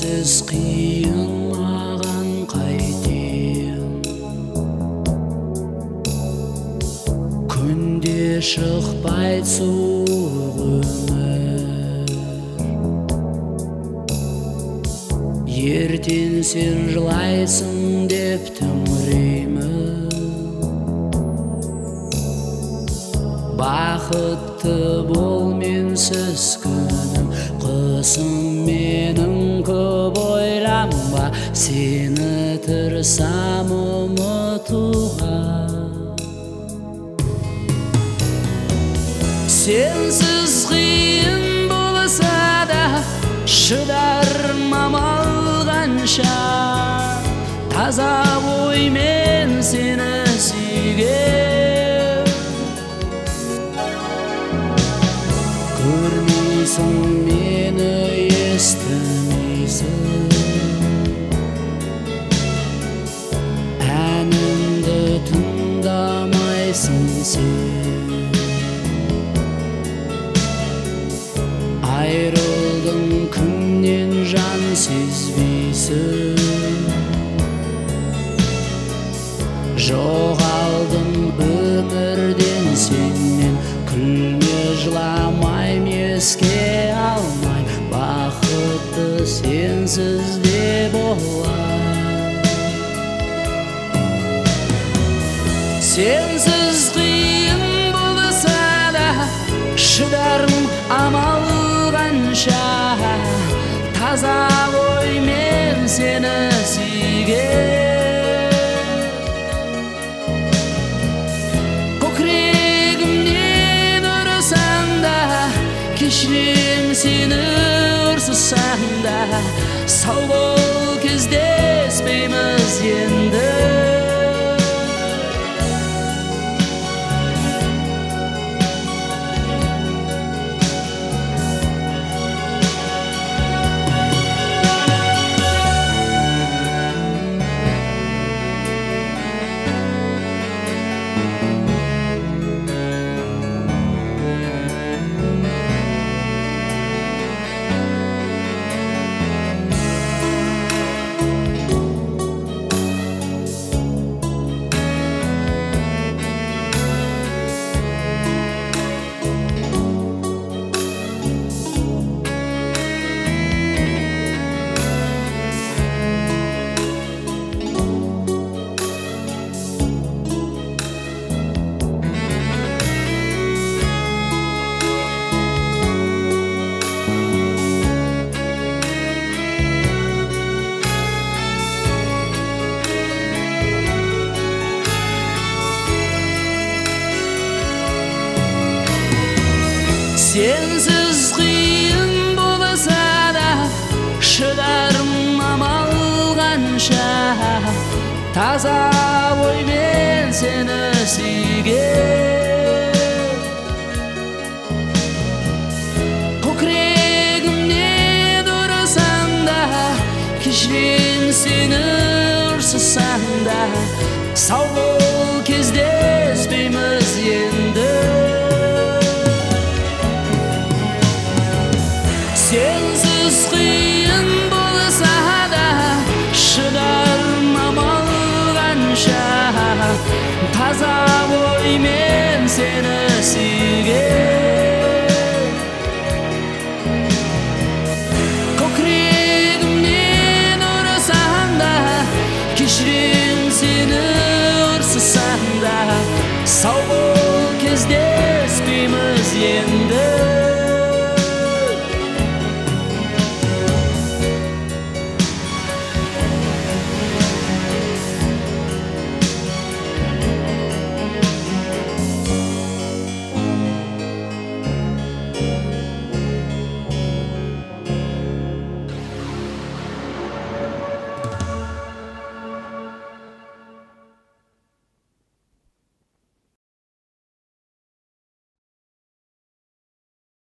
Сенсіз қиын маған қайтем, күнде шықпайды суық өмір. Ертең сен жылайсың деп түңіремін, бақытты бол менсіз күнім. Қысым менің көп ойланба, сені тырысам ұмытуға. Сенсіз қиын болса да шыдарым амал қанша, таза оймен сені сүйгем. Көрмейсің мені, естімейсің, әнімді тыңдамайсың сен. Айрылдың күннен, жан сезбейсің, жоғалдың өмірден сенен. Күлме, жыламайм, еске алмайм, бақытты сенсіз де болар. Сенсіз қиын болса да шыдарым амал қанша, таза оймен сені сүйгем. Кешірем сені ұрсысам да, сау бол, кездеспейміз енді. Сенсіз қиын болса да шыдарым амал қанша, таза оймен сені сүйгем. Көкірегімнен ұрсам да, кешірем сені ұрсысам да, сау бол, кездеспейміз енді. Сенсіз қиын болса да шыдарым амал қанша, таза оймен сені сүйгем.